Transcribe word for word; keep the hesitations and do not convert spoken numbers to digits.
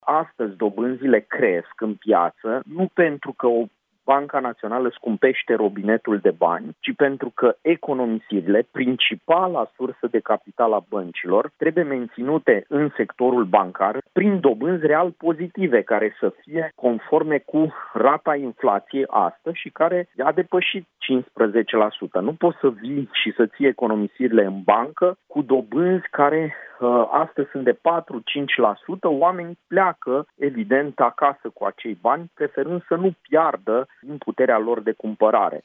Astăzi dobânzile cresc în piață, nu pentru că o Banca Națională scumpește robinetul de bani, ci pentru că economisirile, principala sursă de capital a băncilor, trebuie menținute în sectorul bancar prin dobânzi real pozitive, care să fie conforme cu rata inflației astăzi și care a depășit cincisprezece la sută. Nu poți să vii și să ții economisirile în bancă cu dobânzi care uh, astăzi sunt de patru-cinci la sută. Oamenii pleacă, evident, acasă cu acei bani, preferând să nu piardă din puterea lor de cumpărare.